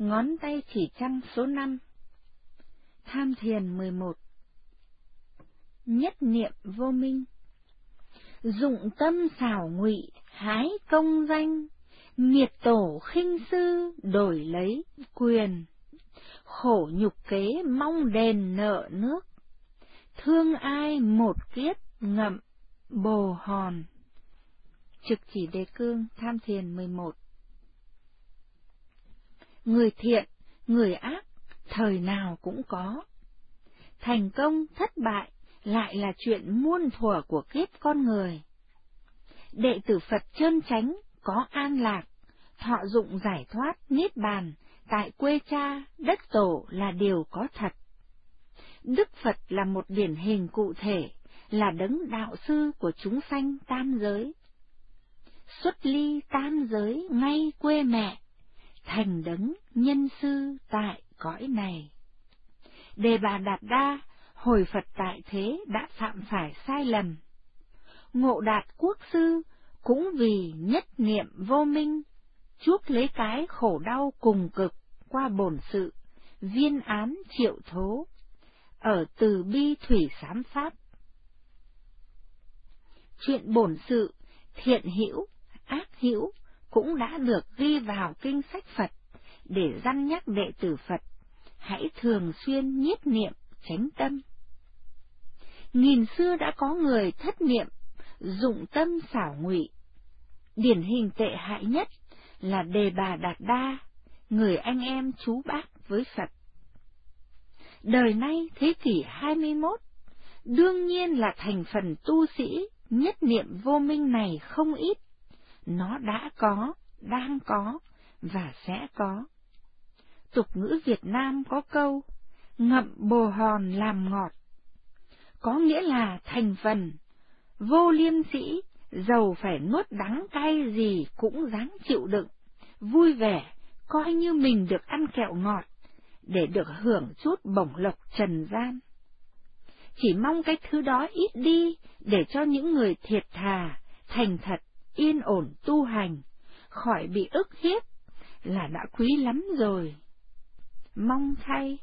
Ngón tay chỉ trăng số 5. Tham thiền 11. Nhất niệm vô minh. Dụng tâm xảo ngụy, hái công danh, miệt tổ khinh sư, đổi lấy quyền. Khổ nhục kế mong đền nợ nước, thương ai một kiếp ngậm bồ hòn. Trực chỉ đề cương. Tham thiền 11. Người thiện, người ác, thời nào cũng có. Thành công, thất bại lại là chuyện muôn thuở của kiếp con người. Đệ tử Phật chân chánh có an lạc, thọ dụng giải thoát niết bàn tại quê cha, đất tổ là điều có thật. Đức Phật là một điển hình cụ thể, là đấng đạo sư của chúng sanh tam giới. Xuất ly tam giới ngay quê mẹ, thành đấng nhân sư tại cõi này. Đề Bà Đạt Đa, hồi Phật tại thế đã phạm phải sai lầm. Ngộ Đạt Quốc sư cũng vì nhất niệm vô minh, chuốc lấy cái khổ đau cùng cực qua bổn sự, viên án triệu thố, ở từ bi thủy sám pháp. Chuyện bổn sự, thiện hữu, ác hữu cũng đã được ghi vào kinh sách Phật để răn nhắc đệ tử Phật, hãy thường xuyên nhiếp niệm chánh tâm. Nghìn xưa đã có người thất niệm, dụng tâm xảo ngụy. Điển hình tệ hại nhất là Đề Bà Đạt Đa, người anh em chú bác với Phật. Đời nay thế kỷ 21, đương nhiên là thành phần tu sĩ nhất niệm vô minh này không ít. Nó đã có, đang có và sẽ có. Tục ngữ Việt Nam có câu, ngậm bồ hòn làm ngọt, có nghĩa là thành phần, vô liêm sĩ, dầu phải nuốt đắng cay gì cũng dám chịu đựng, vui vẻ, coi như mình được ăn kẹo ngọt, để được hưởng chút bổng lộc trần gian. Chỉ mong cái thứ đó ít đi, để cho những người thiệt thà, thành thật, yên ổn tu hành, khỏi bị ức hiếp, là đã quý lắm rồi. Mong thay.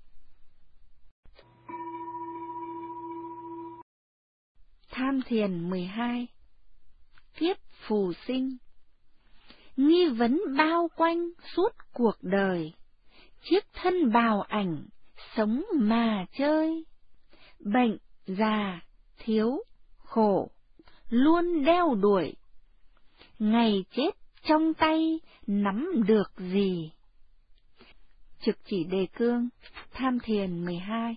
Tham thiền 12. Kiếp phù sinh. Nghi vấn bao quanh suốt cuộc đời, chiếc thân bào ảnh, sống mà chơi. Bệnh, già, thiếu, khổ, luôn đeo đuổi. Ngày chết trong tay, nắm được gì? Trực chỉ đề cương. Tham thiền 12.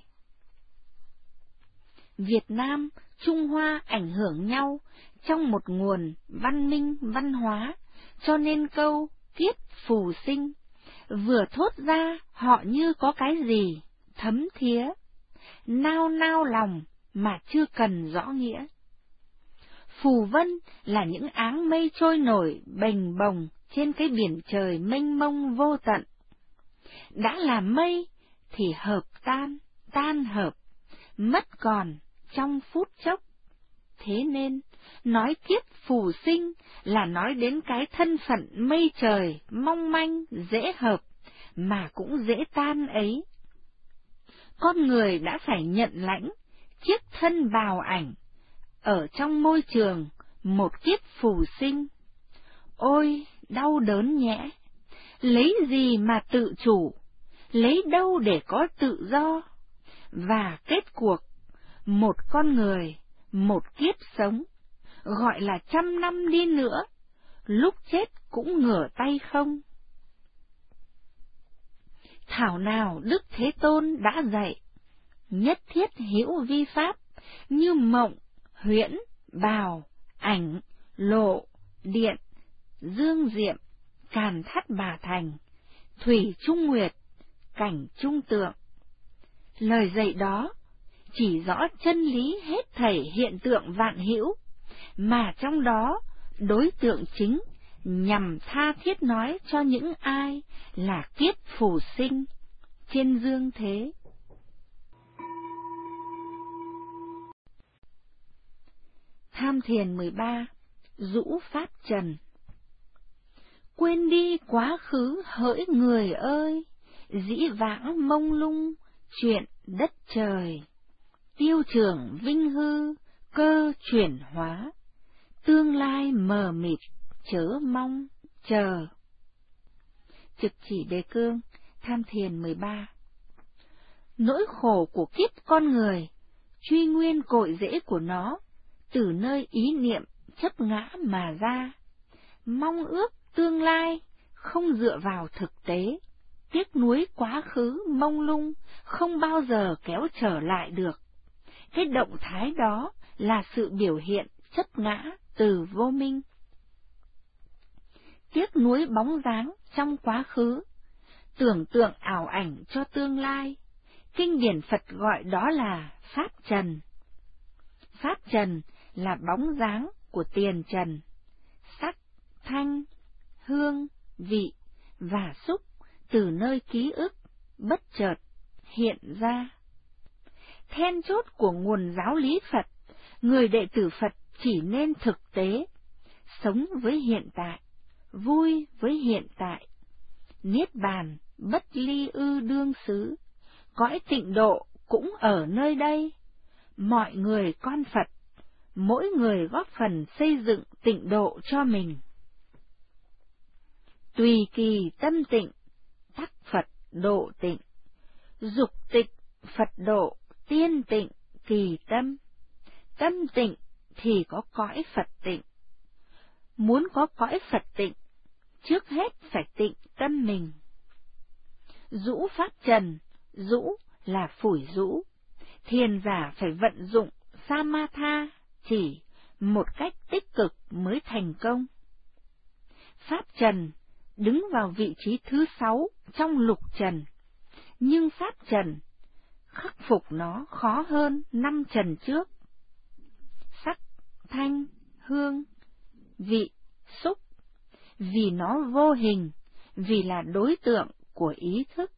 Việt Nam, Trung Hoa ảnh hưởng nhau trong một nguồn văn minh văn hóa, cho nên câu kiếp phù sinh vừa thốt ra họ như có cái gì thấm thía, nao nao lòng mà chưa cần rõ nghĩa. Phù vân là những áng mây trôi nổi bềnh bồng trên cái biển trời mênh mông vô tận. Đã là mây thì hợp tan, tan hợp, mất còn trong phút chốc. Thế nên, nói kiếp phù sinh là nói đến cái thân phận mây trời mong manh, dễ hợp, mà cũng dễ tan ấy. Con người đã phải nhận lãnh chiếc thân bào ảnh, ở trong môi trường một kiếp phù sinh. Ôi, đau đớn nhẽ! Lấy gì mà tự chủ, lấy đâu để có tự do? Và kết cuộc, một con người, một kiếp sống, gọi là 100 năm đi nữa, lúc chết cũng ngửa tay không. Thảo nào Đức Thế Tôn đã dạy, nhất thiết hữu vi pháp, như mộng, huyễn, bào, ảnh, lộ, điện, dương diệm, càn thắt bà thành, thủy trung nguyệt, cảnh trung tượng. Lời dạy đó chỉ rõ chân lý hết thảy hiện tượng vạn hữu, mà trong đó đối tượng chính nhằm tha thiết nói cho những ai là kiếp phù sinh trên dương thế. Tham thiền 13. Dũ pháp trần. Quên đi quá khứ hỡi người ơi, dĩ vãng mông lung, chuyện đất trời. Tiêu trường vinh hư, cơ chuyển hóa, tương lai mờ mịt, chớ mong, chờ. Trực chỉ đề cương, Tham Thiền 13. Nỗi khổ của kiếp con người, truy nguyên cội rễ của nó, từ nơi ý niệm chấp ngã mà ra. Mong ước tương lai, không dựa vào thực tế, tiếc nuối quá khứ mông lung, không bao giờ kéo trở lại được. Cái động thái đó là sự biểu hiện chấp ngã từ vô minh. Tiếc nuối bóng dáng trong quá khứ, tưởng tượng ảo ảnh cho tương lai, kinh điển Phật gọi đó là pháp trần. Pháp trần là bóng dáng của tiền trần, sắc, thanh, hương, vị và xúc từ nơi ký ức bất chợt hiện ra. Then chốt của nguồn giáo lý Phật, người đệ tử Phật chỉ nên thực tế, sống với hiện tại, vui với hiện tại. Niết bàn bất ly ư đương xứ, cõi tịnh độ cũng ở nơi đây. Mọi người con Phật, mỗi người góp phần xây dựng tịnh độ cho mình. Tùy kỳ tâm tịnh, tắc Phật độ tịnh. Dục tịnh, Phật độ, tiên tịnh, kỳ tâm. Tâm tịnh thì có cõi Phật tịnh. Muốn có cõi Phật tịnh, trước hết phải tịnh tâm mình. Rũ pháp trần, rũ là phủi rũ. Thiền giả phải vận dụng Samatha chỉ một cách tích cực mới thành công. Pháp trần đứng vào vị trí thứ 6 trong lục trần, nhưng pháp trần khắc phục nó khó hơn 5 trần trước. Sắc, thanh, hương, vị, xúc, vì nó vô hình, vì là đối tượng của ý thức.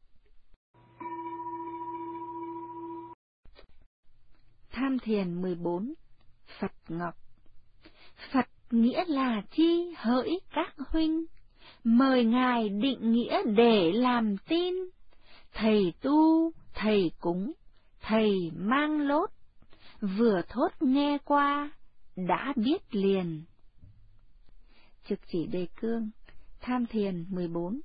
Tham Thiền 14. Phật Ngọc. Phật nghĩa là chi hỡi các huynh, mời Ngài định nghĩa để làm tin. Thầy tu, thầy cúng, thầy mang lốt, vừa thốt nghe qua, đã biết liền. Trực chỉ đề cương, Tham Thiền 14.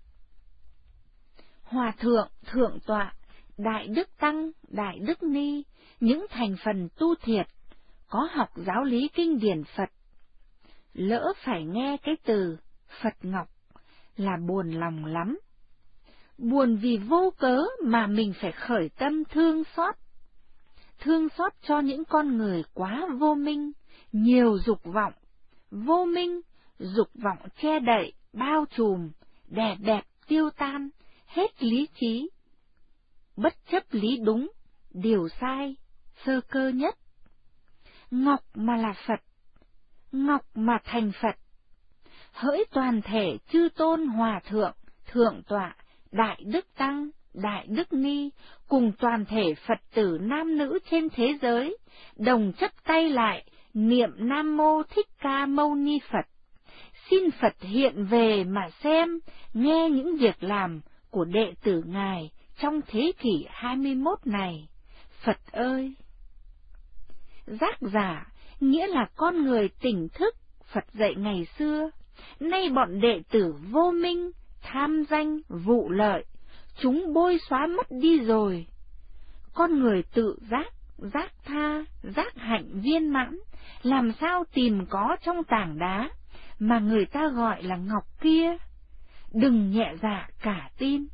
Hòa thượng, thượng tọa, đại đức tăng, đại đức ni, những thành phần tu thiệt, có học giáo lý kinh điển Phật, lỡ phải nghe cái từ Phật Ngọc là buồn lòng lắm. Buồn vì vô cớ mà mình phải khởi tâm thương xót cho những con người quá vô minh, nhiều dục vọng, vô minh, dục vọng che đậy, bao trùm, đè bẹp tiêu tan, hết lý trí, bất chấp lý đúng, điều sai, sơ cơ nhất. Ngọc mà là Phật, ngọc mà thành Phật. Hỡi toàn thể chư tôn hòa thượng, thượng tọa, đại đức tăng, đại đức ni, cùng toàn thể Phật tử nam nữ trên thế giới, đồng chắp tay lại, niệm Nam Mô Thích Ca Mâu Ni Phật. Xin Phật hiện về mà xem, nghe những việc làm của đệ tử Ngài trong thế kỷ 21 này. Phật ơi! Giác giả nghĩa là con người tỉnh thức Phật dạy ngày xưa, nay bọn đệ tử vô minh, tham danh, vụ lợi, chúng bôi xóa mất đi rồi. Con người tự giác, giác tha, giác hạnh viên mãn, làm sao tìm có trong tảng đá, mà người ta gọi là ngọc kia. Đừng nhẹ dạ cả tin.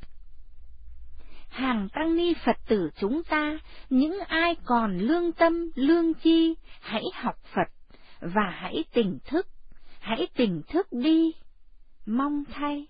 Hàng tăng ni Phật tử chúng ta, những ai còn lương tâm, lương chi, hãy học Phật, và hãy tỉnh thức đi, mong thay.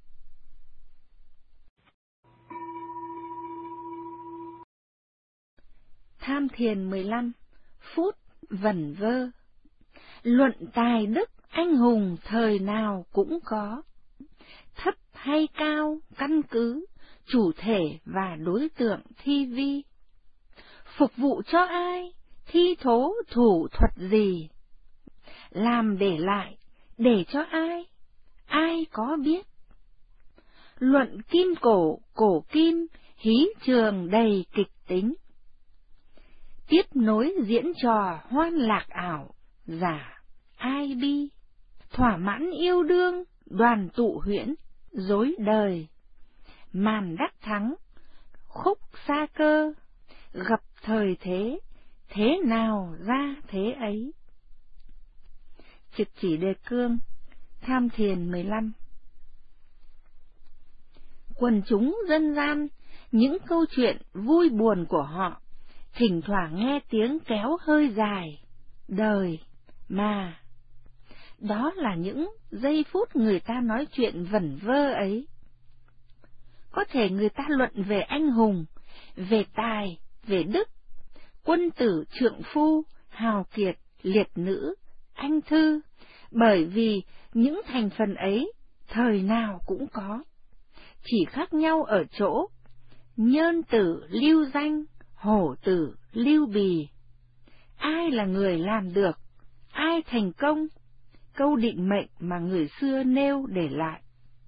Tham Thiền 15. Phút vẩn vơ. Luận tài đức anh hùng thời nào cũng có, thấp hay cao căn cứ, chủ thể và đối tượng thi vi. Phục vụ cho ai, thi thố thủ thuật gì, làm để lại, để cho ai, ai có biết. Luận kim cổ, cổ kim, hí trường đầy kịch tính. Tiếp nối diễn trò hoan lạc ảo, giả ai bi. Thỏa mãn yêu đương, đoàn tụ huyễn, dối đời. Màn đắc thắng, khúc xa cơ, gặp thời thế, thế nào ra thế ấy. Trực chỉ đề cương, Tham Thiền 15. Quần chúng dân gian, những câu chuyện vui buồn của họ, thỉnh thoảng nghe tiếng kéo hơi dài, đời, mà. Đó là những giây phút người ta nói chuyện vẩn vơ ấy. Có thể người ta luận về anh hùng, về tài, về đức, quân tử trượng phu, hào kiệt, liệt nữ, anh thư, bởi vì những thành phần ấy thời nào cũng có, chỉ khác nhau ở chỗ nhơn tử lưu danh, hổ tử lưu bì. Ai là người làm được, ai thành công, câu định mệnh mà người xưa nêu để lại.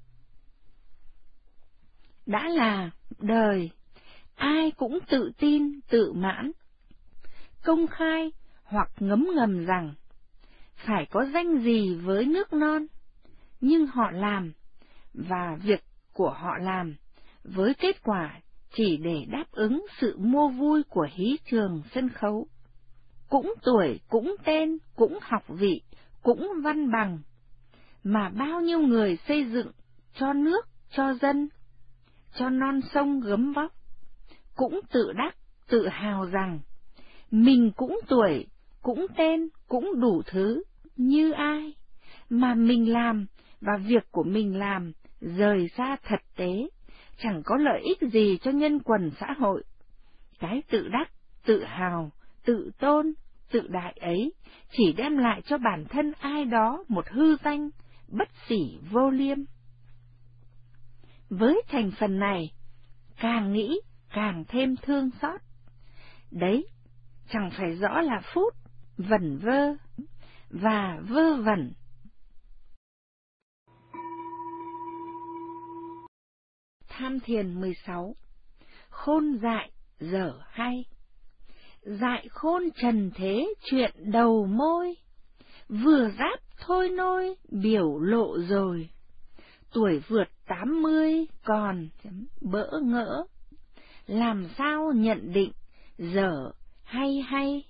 Đã là đời, ai cũng tự tin, tự mãn, công khai hoặc ngấm ngầm rằng phải có danh gì với nước non, nhưng họ làm, và việc của họ làm, với kết quả chỉ để đáp ứng sự mua vui của hí trường sân khấu. Cũng tuổi, cũng tên, cũng học vị, cũng văn bằng, mà bao nhiêu người xây dựng cho nước, cho dân, cho non sông gấm vóc, cũng tự đắc, tự hào rằng mình cũng tuổi, cũng tên, cũng đủ thứ như ai, mà mình làm và việc của mình làm rời xa thật tế, chẳng có lợi ích gì cho nhân quần xã hội. Cái tự đắc, tự hào, tự tôn, tự đại ấy chỉ đem lại cho bản thân ai đó một hư danh, bất xỉ vô liêm. Với thành phần này, càng nghĩ càng thêm thương xót. Đấy, chẳng phải rõ là phút, vẩn vơ, và vơ vẩn. Tham Thiền 16. Khôn dại, dở hay. Dại khôn trần thế chuyện đầu môi, vừa giáp thôi nôi biểu lộ rồi. Tuổi vượt 80 còn bỡ ngỡ, làm sao nhận định dở hay hay.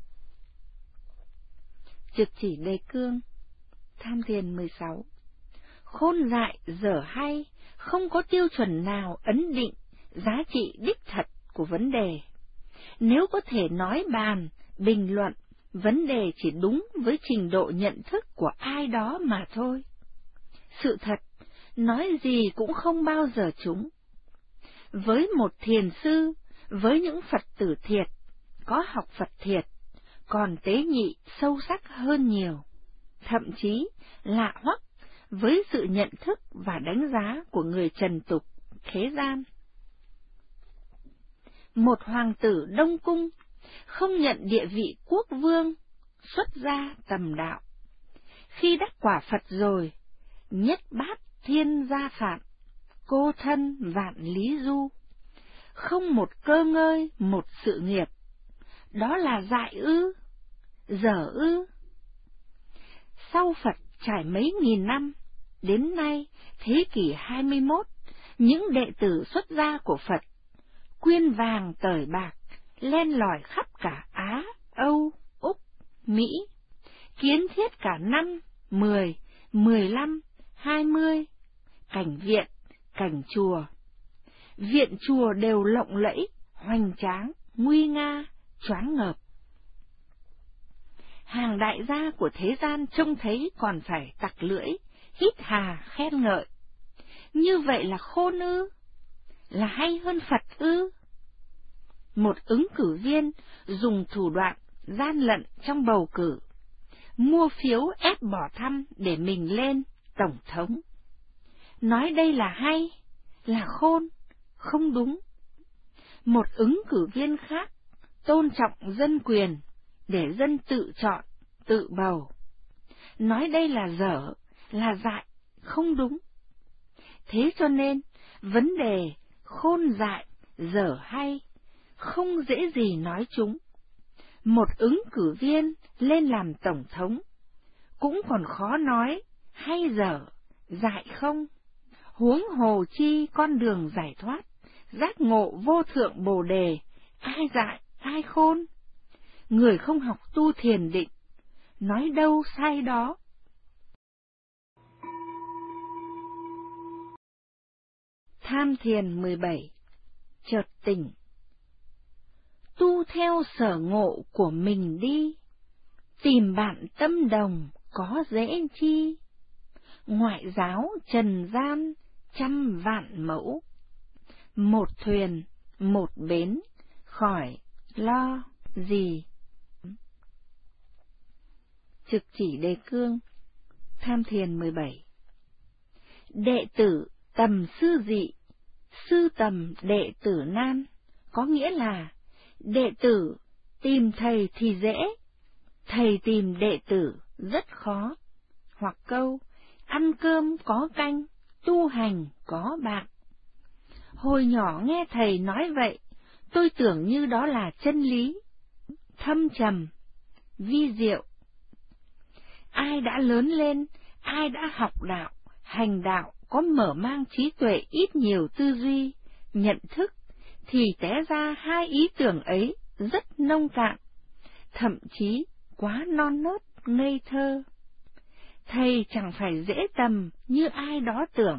Trực chỉ đề cương, Tham Thiền 16. Khôn dại dở hay không có tiêu chuẩn nào ấn định giá trị đích thật của vấn đề. Nếu có thể nói bàn, bình luận, vấn đề chỉ đúng với trình độ nhận thức của ai đó mà thôi. Sự thật, nói gì cũng không bao giờ trúng. Với một thiền sư, với những Phật tử thiệt, có học Phật thiệt, còn tế nhị sâu sắc hơn nhiều, thậm chí lạ hoắc với sự nhận thức và đánh giá của người trần tục, thế gian. Một hoàng tử Đông Cung không nhận địa vị quốc vương, xuất gia tầm đạo. Khi đắc quả Phật rồi, nhất bát thiên gia phạm, cô thân vạn lý du, không một cơ ngơi, một sự nghiệp. Đó là dại ư, dở ư? Sau Phật trải mấy nghìn năm, đến nay thế kỷ 21, những đệ tử xuất gia của Phật, quyên vàng tời bạc, len lỏi khắp cả Á, Âu, Úc, Mỹ, kiến thiết cả 5, 10, 15, 20, cảnh viện, cảnh chùa. Viện chùa đều lộng lẫy, hoành tráng, nguy nga, choáng ngợp. Hàng đại gia của thế gian trông thấy còn phải tặc lưỡi, hít hà khen ngợi. Như vậy là khôn ư? Là hay hơn Phật ư? Một ứng cử viên dùng thủ đoạn gian lận trong bầu cử, mua phiếu ép bỏ thăm để mình lên tổng thống. Nói đây là hay, là khôn, không đúng. Một ứng cử viên khác tôn trọng dân quyền để dân tự chọn, tự bầu. Nói đây là dở, là dại, không đúng. Thế cho nên, vấn đề khôn dại, dở hay, không dễ gì nói chúng. Một ứng cử viên lên làm tổng thống, cũng còn khó nói hay dở, dại không, huống hồ chi con đường giải thoát, giác ngộ vô thượng Bồ đề, ai dại, ai khôn. Người không học tu thiền định, nói đâu sai đó. Tham thiền 17. Chợt tỉnh. Tu theo sở ngộ của mình đi, tìm bạn tâm đồng có dễ chi. Ngoại giáo trần gian trăm vạn mẫu, một thuyền một bến khỏi lo gì. Trực chỉ đề cương. Tham thiền 17. Đệ tử tầm sư dị, sư tầm đệ tử nan, có nghĩa là đệ tử tìm thầy thì dễ, thầy tìm đệ tử rất khó. Hoặc câu ăn cơm có canh, tu hành có bạn. Hồi nhỏ nghe thầy nói vậy, tôi tưởng như đó là chân lý, thâm trầm, vi diệu. Ai đã lớn lên, ai đã học đạo, hành đạo, có mở mang trí tuệ ít nhiều tư duy, nhận thức, thì té ra hai ý tưởng ấy rất nông cạn, thậm chí quá non nớt, ngây thơ. Thầy chẳng phải dễ tầm như ai đó tưởng.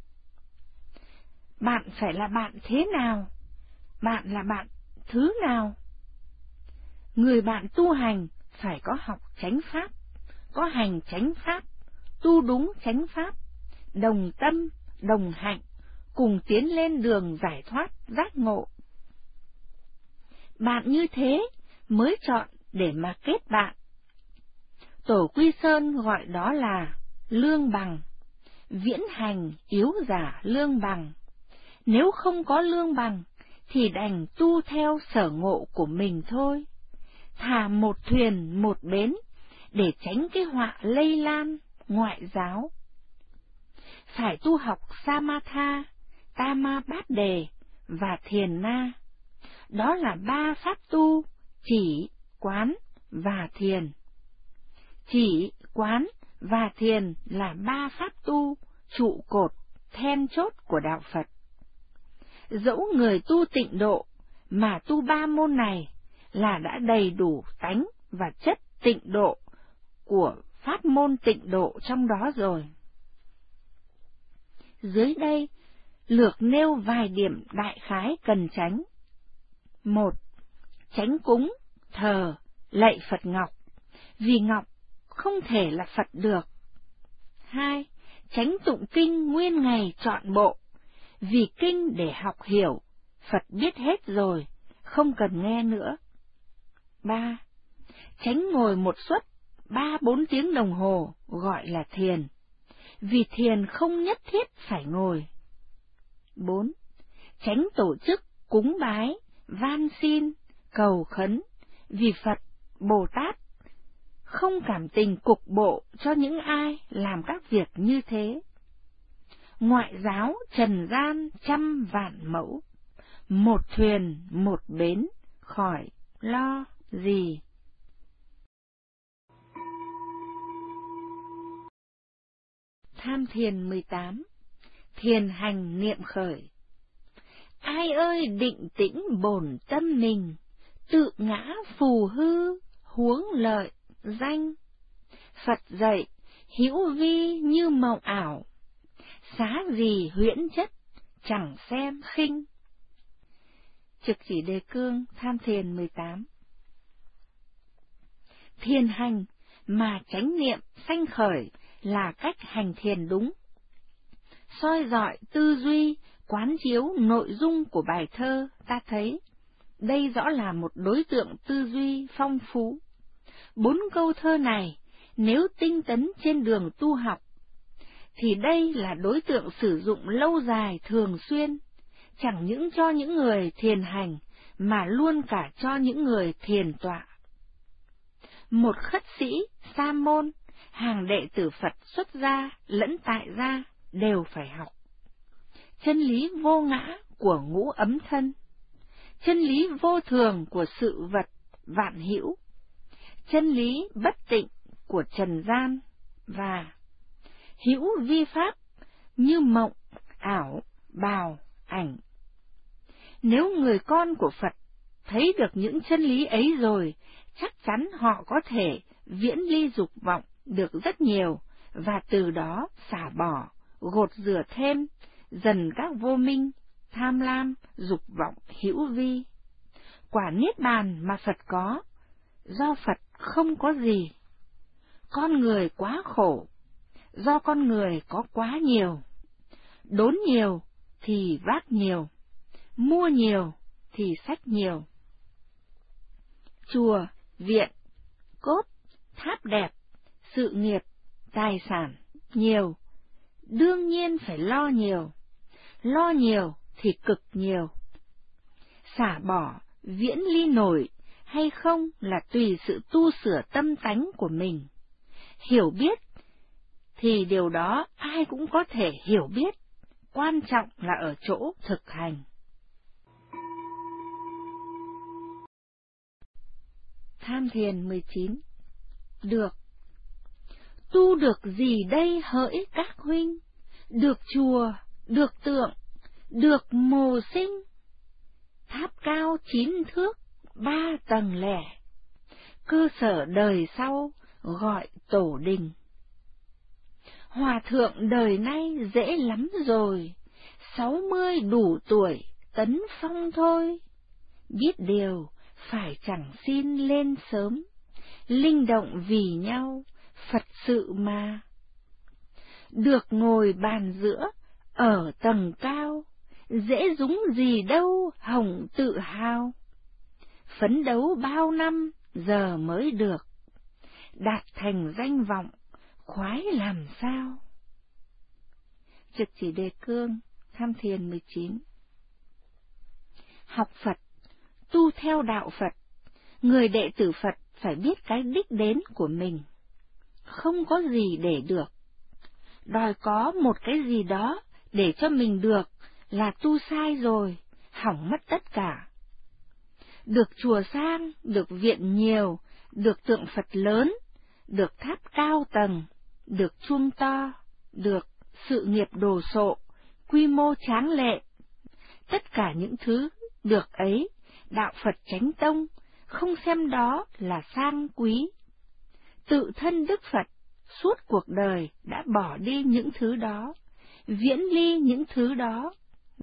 Bạn phải là bạn thế nào? Bạn là bạn thứ nào? Người bạn tu hành phải có học chánh pháp, có hành chánh pháp, tu đúng chánh pháp, đồng tâm, đồng hạnh, cùng tiến lên đường giải thoát, giác ngộ. Bạn như thế mới chọn để mà kết bạn. Tổ Quy Sơn gọi đó là lương bằng, viễn hành yếu giả lương bằng. Nếu không có lương bằng, thì đành tu theo sở ngộ của mình thôi. Thà một thuyền một bến, để tránh cái họa lây lan, ngoại giáo. Phải tu học Samatha, Tama Bát Đề và Thiền Na. Đó là ba pháp tu, chỉ, quán và thiền. Chỉ, quán và thiền là ba pháp tu, trụ cột, then chốt của đạo Phật. Dẫu người tu tịnh độ, mà tu ba môn này là đã đầy đủ tánh và chất tịnh độ của pháp môn tịnh độ trong đó rồi. Dưới đây, lược nêu vài điểm đại khái cần tránh. 1. Tránh cúng, thờ, lạy Phật Ngọc, vì Ngọc không thể là Phật được. 2. Tránh tụng kinh nguyên ngày trọn bộ, vì kinh để học hiểu, Phật biết hết rồi, không cần nghe nữa. 3. Tránh ngồi một suất 3-4 tiếng đồng hồ, gọi là thiền, vì thiền không nhất thiết phải ngồi. 4. Tránh tổ chức cúng bái, van xin, cầu khấn, vì Phật, Bồ Tát không cảm tình cục bộ cho những ai làm các việc như thế. Ngoại giáo trần gian trăm vạn mẫu, một thuyền một bến khỏi lo gì. Tham thiền 18. Thiền hành niệm khởi. Ai ơi định tĩnh bổn tâm mình, tự ngã phù hư, huống lợi, danh. Phật dạy, hữu vi như mộng ảo, xá gì huyễn chất, chẳng xem khinh. Trực chỉ đề cương. Tham thiền 18. Thiền hành mà chánh niệm sanh khởi là cách hành thiền đúng. Soi dọi tư duy, quán chiếu nội dung của bài thơ, ta thấy đây rõ là một đối tượng tư duy phong phú. 4 câu thơ này, nếu tinh tấn trên đường tu học, thì đây là đối tượng sử dụng lâu dài thường xuyên, chẳng những cho những người thiền hành, mà luôn cả cho những người thiền tọa. Một khất sĩ, sa môn, hàng đệ tử Phật xuất gia lẫn tại gia đều phải học. Chân lý vô ngã của ngũ ấm thân, chân lý vô thường của sự vật vạn hữu, chân lý bất tịnh của trần gian, và hữu vi pháp như mộng, ảo, bào, ảnh. Nếu người con của Phật thấy được những chân lý ấy rồi, chắc chắn họ có thể viễn ly dục vọng được rất nhiều, và từ đó xả bỏ, gột rửa thêm dần các vô minh, tham lam, dục vọng hữu vi. Quả niết bàn mà Phật có, do Phật không có gì. Con người quá khổ, do con người có quá nhiều. Đốn nhiều thì vác nhiều, mua nhiều thì xách nhiều. Chùa, viện, cốt, tháp đẹp, sự nghiệp, tài sản nhiều, đương nhiên phải lo nhiều thì cực nhiều. Xả bỏ, viễn ly nổi hay không là tùy sự tu sửa tâm tánh của mình. Hiểu biết thì điều đó ai cũng có thể hiểu biết, quan trọng là ở chỗ thực hành. Tham thiền 19. Được. Tu được gì đây hỡi các huynh? Được chùa, được tượng, được mồ sinh. Tháp cao 9 thước, 3 tầng lẻ. Cơ sở đời sau gọi tổ đình. Hòa thượng đời nay dễ lắm rồi, 60 đủ tuổi tấn phong thôi. Biết điều phải chẳng xin lên sớm, linh động vì nhau Phật sự mà. Được ngồi bàn giữa ở tầng cao, dễ dúng gì đâu hồng tự hào. Phấn đấu bao năm giờ mới được, đạt thành danh vọng khoái làm sao. Trực chỉ đề cương, tham thiền 19. Học Phật, tu theo đạo Phật, người đệ tử Phật phải biết cái đích đến của mình. Không có gì để được. Đòi có một cái gì đó để cho mình được là tu sai rồi, hỏng mất tất cả. Được chùa sang, được viện nhiều, được tượng Phật lớn, được tháp cao tầng, được chuông to, được sự nghiệp đồ sộ, quy mô tráng lệ. Tất cả những thứ được ấy, đạo Phật chánh tông không xem đó là sang quý. Tự thân Đức Phật suốt cuộc đời đã bỏ đi những thứ đó, viễn ly những thứ đó.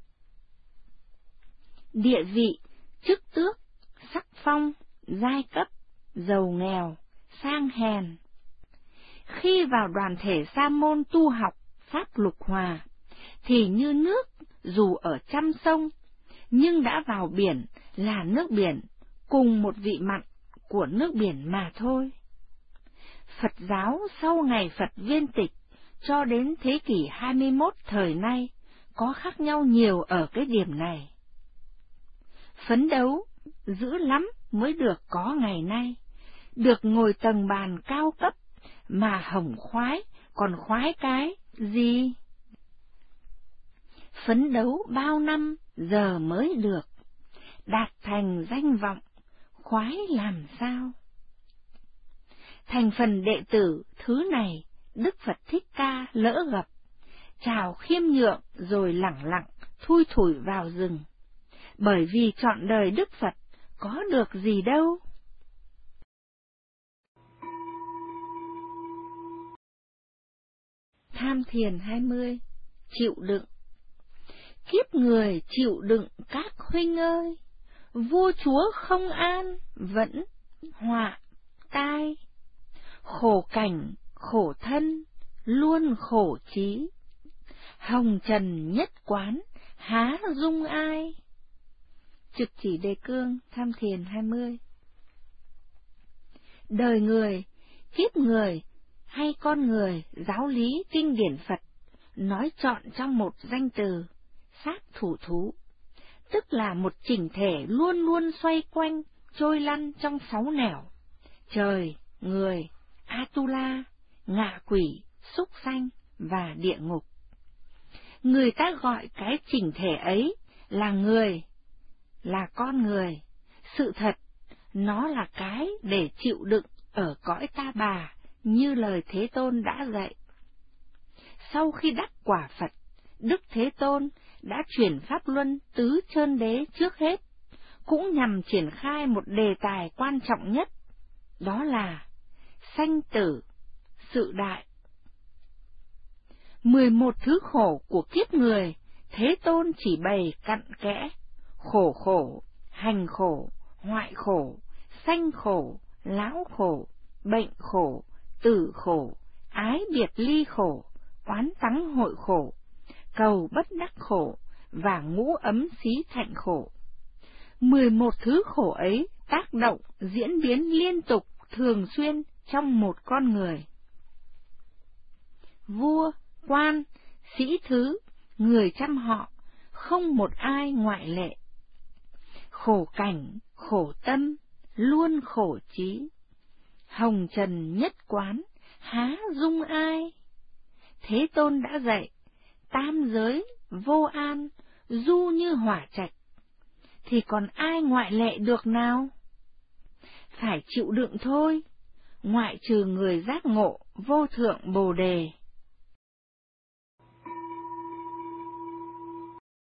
Địa vị, chức tước, sắc phong, giai cấp, giàu nghèo, sang hèn. Khi vào đoàn thể sa môn tu học Pháp Lục Hòa, thì như nước dù ở trăm sông, nhưng đã vào biển là nước biển, cùng một vị mặn của nước biển mà thôi. Phật giáo sau ngày Phật viên tịch cho đến thế kỷ 21 thời nay có khác nhau nhiều ở cái điểm này. Phấn đấu, dữ lắm mới được có ngày nay, được ngồi tầng bàn cao cấp, mà hổng khoái, còn khoái cái gì? Phấn đấu bao năm giờ mới được, đạt thành danh vọng, khoái làm sao? Thành phần đệ tử thứ này, Đức Phật Thích Ca lỡ gặp, chào khiêm nhượng rồi lẳng lặng thui thủi vào rừng, bởi vì trọn đời Đức Phật có được gì đâu. Tham thiền 20. Chịu đựng. Kiếp người chịu đựng các huynh ơi, vua chúa không an vẫn họa tai. Khổ cảnh, khổ thân, luôn khổ trí. Hồng trần nhất quán, há dung ai. Trực chỉ đề cương, tham thiền 20. Đời người, kiếp người, hay con người, giáo lý kinh điển Phật, nói trọn trong một danh từ, sát thủ thú, tức là một chỉnh thể luôn luôn xoay quanh, trôi lăn trong sáu nẻo, trời, người, Atula, ngạ quỷ, súc sanh và địa ngục. Người ta gọi cái chỉnh thể ấy là người, là con người. Sự thật, nó là cái để chịu đựng ở cõi ta bà, như lời Thế Tôn đã dạy. Sau khi đắc quả Phật, Đức Thế Tôn đã chuyển pháp luân tứ chơn đế trước hết, cũng nhằm triển khai một đề tài quan trọng nhất, đó là sanh tử, sự đại. 11 thứ khổ của kiếp người, Thế Tôn chỉ bày cặn kẽ: khổ, hành khổ, hoại khổ, sanh khổ, lão khổ, bệnh khổ, tử khổ, ái biệt ly khổ, oán tắng hội khổ, cầu bất đắc khổ và ngũ ấm xí thạnh khổ. 11 thứ khổ ấy tác động, diễn biến liên tục, thường xuyên trong một con người. Vua, quan, sĩ thứ, người trăm họ, không một ai ngoại lệ. Khổ cảnh, khổ tâm, luôn khổ trí. Hồng trần nhất quán, há dung ai. Thế Tôn đã dạy, tam giới, vô an, du như hỏa trạch, thì còn ai ngoại lệ được nào? Phải chịu đựng thôi, ngoại trừ người giác ngộ vô thượng Bồ Đề.